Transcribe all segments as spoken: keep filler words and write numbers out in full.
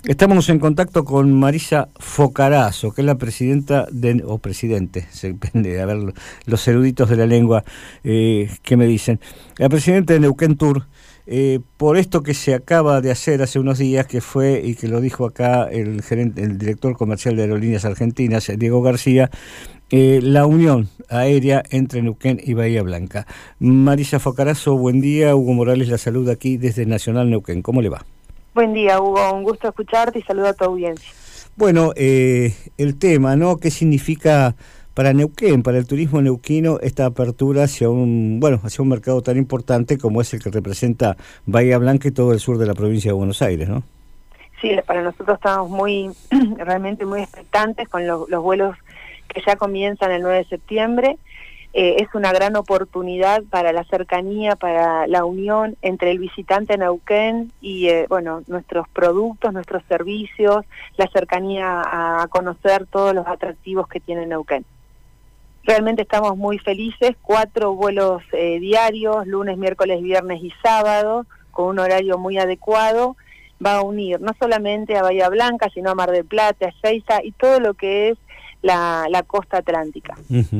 Estamos en contacto con Marisa Focarazo, que es la presidenta, de, o presidente, se depende, a ver, los eruditos de la lengua, eh, ¿qué me dicen? La presidenta de Neuquén Tour, eh, por esto que se acaba de hacer hace unos días, que fue, y que lo dijo acá el gerente, el director comercial de Aerolíneas Argentinas, Diego García, eh, la unión aérea entre Neuquén y Bahía Blanca. Marisa Focarazo, buen día. Hugo Morales la saluda aquí desde Nacional Neuquén. ¿Cómo le va? Buen día, Hugo. Un gusto escucharte y saludo a tu audiencia. Bueno, eh, el tema, ¿no? ¿Qué significa para Neuquén, para el turismo neuquino, esta apertura hacia un, bueno, hacia un mercado tan importante como es el que representa Bahía Blanca y todo el sur de la provincia de Buenos Aires, ¿no? Sí, para nosotros estamos muy, realmente muy expectantes con los, los vuelos que ya comienzan el nueve de septiembre. Eh, es una gran oportunidad para la cercanía, para la unión entre el visitante Neuquén y eh, bueno, nuestros productos, nuestros servicios, la cercanía a conocer todos los atractivos que tiene Neuquén. Realmente estamos muy felices, cuatro vuelos eh, diarios, lunes, miércoles, viernes y sábado, con un horario muy adecuado. Va a unir no solamente a Bahía Blanca, sino a Mar del Plata, a Ezeiza y todo lo que es La, la costa atlántica. Uh-huh.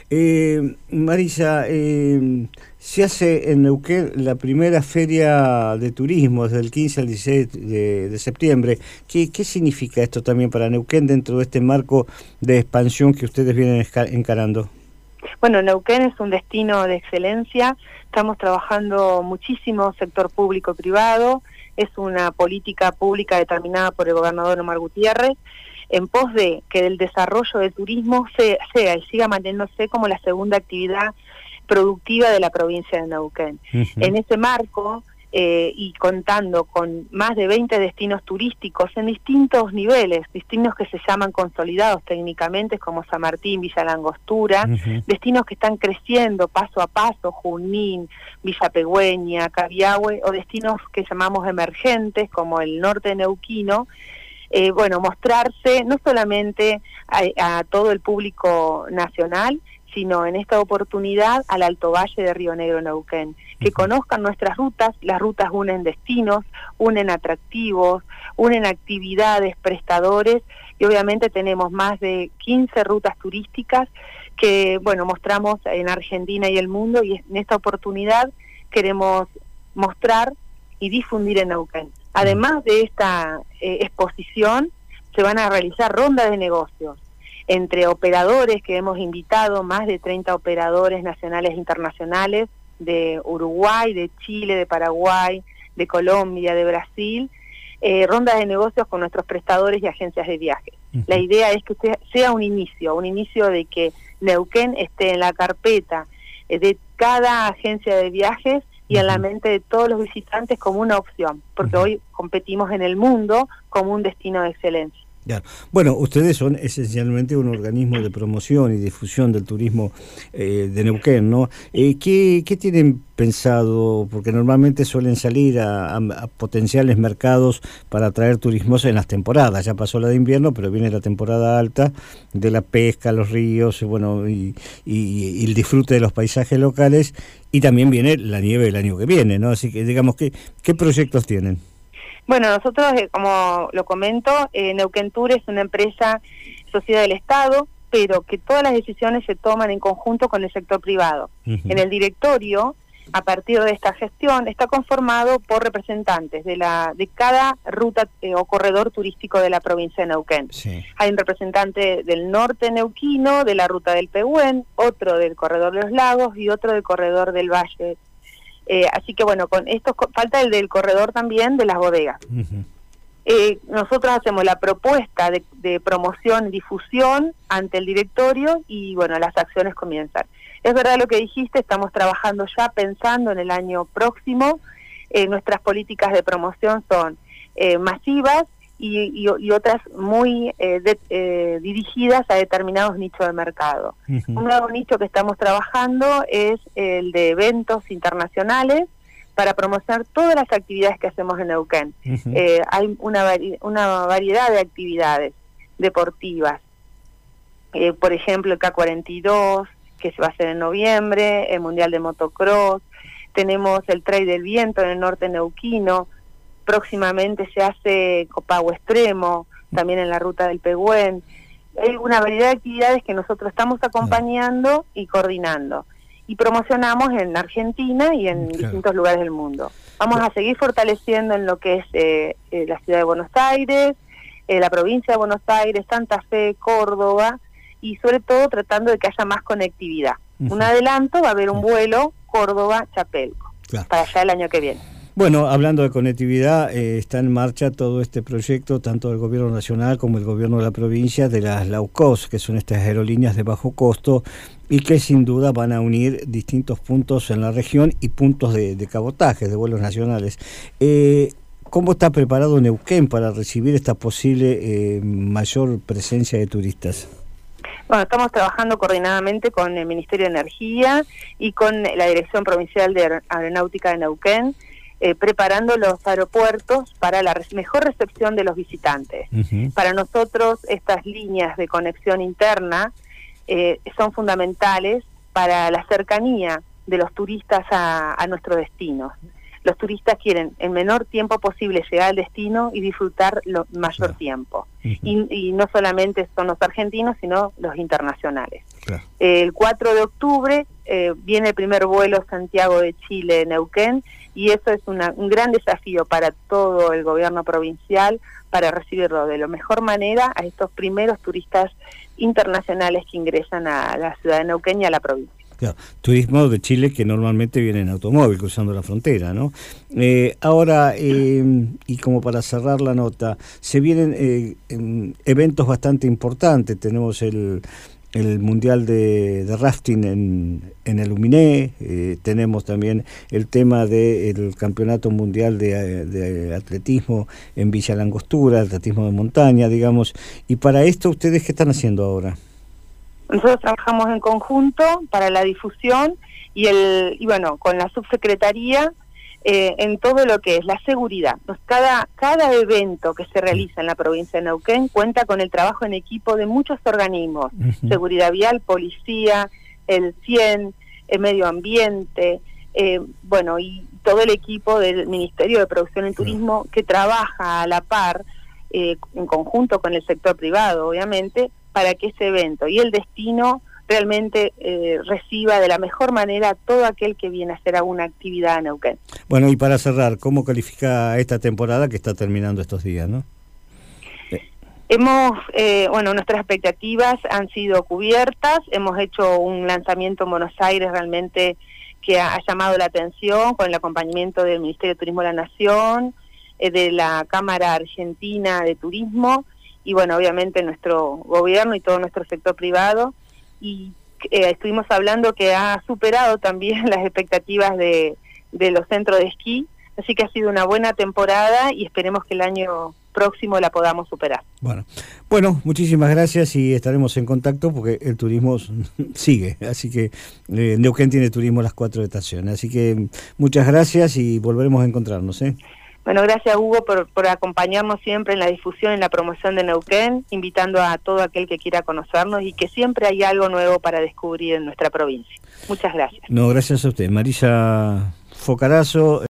eh, Marisa, eh, se hace en Neuquén la primera feria de turismo desde el quince al dieciséis de, de septiembre. ¿Qué, ¿Qué significa esto también para Neuquén dentro de este marco de expansión que ustedes vienen encarando? Bueno, Neuquén es un destino de excelencia, estamos trabajando muchísimo sector público-privado, es una política pública determinada por el gobernador Omar Gutiérrez, en pos de que el desarrollo del turismo sea, sea y siga manteniéndose como la segunda actividad productiva de la provincia de Neuquén. Uh-huh. En ese marco, eh, y contando con más de veinte destinos turísticos en distintos niveles, destinos que se llaman consolidados técnicamente, como San Martín, Villa Langostura, uh-huh. destinos que están creciendo paso a paso, Junín, Villa Pegüeña, Cabiahue, o destinos que llamamos emergentes, como el norte neuquino. Eh, bueno, mostrarse no solamente a, a todo el público nacional, sino en esta oportunidad al Alto Valle de Río Negro, Neuquén, que conozcan nuestras rutas. Las rutas unen destinos, unen atractivos, unen actividades, prestadores, y obviamente tenemos más de quince rutas turísticas que, bueno, mostramos en Argentina y el mundo, y en esta oportunidad queremos mostrar y difundir en Neuquén. Además de esta eh, exposición, se van a realizar rondas de negocios entre operadores que hemos invitado, más de treinta operadores nacionales e internacionales de Uruguay, de Chile, de Paraguay, de Colombia, de Brasil, eh, rondas de negocios con nuestros prestadores y agencias de viajes. Uh-huh. La idea es que sea un inicio, un inicio de que Neuquén esté en la carpeta eh, de cada agencia de viajes y en la mente de todos los visitantes como una opción, porque uh-huh. hoy competimos en el mundo como un destino de excelencia. Claro. Bueno, ustedes son esencialmente un organismo de promoción y difusión del turismo eh, de Neuquén, ¿no? Eh, ¿qué, ¿Qué tienen pensado? Porque normalmente suelen salir a, a, a potenciales mercados para atraer turismos en las temporadas. Ya pasó la de invierno, pero viene la temporada alta de la pesca, los ríos, bueno, y, y, y el disfrute de los paisajes locales, y también viene la nieve el año que viene, ¿no? Así que, digamos, ¿qué, qué proyectos tienen? Bueno, nosotros, eh, como lo comento, eh, Neuquén Tour es una empresa sociedad del Estado, pero que todas las decisiones se toman en conjunto con el sector privado. Uh-huh. En el directorio, a partir de esta gestión, está conformado por representantes de la de cada ruta eh, o corredor turístico de la provincia de Neuquén. Sí. Hay un representante del norte neuquino, de la ruta del Pehuen, otro del corredor de los lagos y otro del corredor del Valle. Eh, así que bueno, con esto falta el del corredor también de las bodegas. Uh-huh. Eh, nosotros hacemos la propuesta de, de promoción y difusión ante el directorio y bueno, las acciones comienzan. Es verdad lo que dijiste, estamos trabajando ya pensando en el año próximo. Eh, nuestras políticas de promoción son eh, masivas y, y, y otras muy eh, de, eh, dirigidas a determinados nichos de mercado. Uh-huh. Un nuevo nicho que estamos trabajando es el de eventos internacionales para promocionar todas las actividades que hacemos en Neuquén. Uh-huh. Eh, hay una, vari- una variedad de actividades deportivas, eh, por ejemplo el K cuarenta y dos, que se va a hacer en noviembre, el Mundial de Motocross, tenemos el Trail del Viento en el norte neuquino, próximamente se hace copago extremo, también en la ruta del Pehuen. Hay una variedad de actividades que nosotros estamos acompañando y coordinando. Y promocionamos en Argentina y en claro. distintos lugares del mundo. Vamos a seguir fortaleciendo en lo que es eh, eh, la ciudad de Buenos Aires, eh, la provincia de Buenos Aires, Santa Fe, Córdoba, y sobre todo tratando de que haya más conectividad. Uh-huh. Un adelanto, va a haber un vuelo Córdoba-Chapelco, claro. para allá el año que viene. Bueno, hablando de conectividad, eh, está en marcha todo este proyecto, tanto del gobierno nacional como el gobierno de la provincia, de las low cost, que son estas aerolíneas de bajo costo, y que sin duda van a unir distintos puntos en la región y puntos de, de cabotaje, de vuelos nacionales. Eh, ¿Cómo está preparado Neuquén para recibir esta posible eh, mayor presencia de turistas? Bueno, estamos trabajando coordinadamente con el Ministerio de Energía y con la Dirección Provincial de Aeronáutica de Neuquén, Eh, preparando los aeropuertos para la re- mejor recepción de los visitantes. Uh-huh. Para nosotros estas líneas de conexión interna eh, son fundamentales para la cercanía de los turistas a, a nuestro destino. Los turistas quieren en menor tiempo posible llegar al destino y disfrutar lo mayor claro. tiempo. Uh-huh. y, y no solamente son los argentinos, sino los internacionales. Claro. Eh, el cuatro de octubre eh, viene el primer vuelo Santiago de Chile-Neuquén, y eso es una, un gran desafío para todo el gobierno provincial, para recibirlo de la mejor manera a estos primeros turistas internacionales que ingresan a la ciudad de Neuquén y a la provincia. Claro, turismo de Chile que normalmente viene en automóvil cruzando la frontera, ¿no? Eh, ahora, eh, y como para cerrar la nota, se vienen eh, eventos bastante importantes. Tenemos el el Mundial de, de Rafting en, en el Luminé, eh, tenemos también el tema del Campeonato Mundial de, de Atletismo en Villa Langostura, atletismo de montaña, digamos. Y para esto, ¿ustedes qué están haciendo ahora? Nosotros trabajamos en conjunto para la difusión y, el, y bueno, con la subsecretaría, Eh, en todo lo que es la seguridad. Pues cada, cada evento que se realiza en la provincia de Neuquén cuenta con el trabajo en equipo de muchos organismos, uh-huh. seguridad vial, policía, el CIEN, el medio ambiente, eh, bueno, y todo el equipo del Ministerio de Producción y Turismo uh-huh. que trabaja a la par, eh, en conjunto con el sector privado, obviamente, para que ese evento y el destino realmente eh, reciba de la mejor manera a todo aquel que viene a hacer alguna actividad en Neuquén. Bueno, y para cerrar, ¿cómo califica esta temporada que está terminando estos días, no? Eh. Hemos, eh, bueno, nuestras expectativas han sido cubiertas, hemos hecho un lanzamiento en Buenos Aires realmente que ha, ha llamado la atención con el acompañamiento del Ministerio de Turismo de la Nación, eh, de la Cámara Argentina de Turismo y bueno, obviamente nuestro gobierno y todo nuestro sector privado. Y eh, estuvimos hablando que ha superado también las expectativas de, de los centros de esquí, así que ha sido una buena temporada y esperemos que el año próximo la podamos superar. Bueno, bueno, muchísimas gracias y estaremos en contacto porque el turismo sigue, así que eh, Neuquén tiene turismo a las cuatro estaciones, así que muchas gracias y volveremos a encontrarnos, ¿eh? Bueno, gracias Hugo por, por acompañarnos siempre en la difusión, en la promoción de Neuquén, invitando a todo aquel que quiera conocernos y que siempre hay algo nuevo para descubrir en nuestra provincia. Muchas gracias. No, gracias a usted. Marisa Focarazo.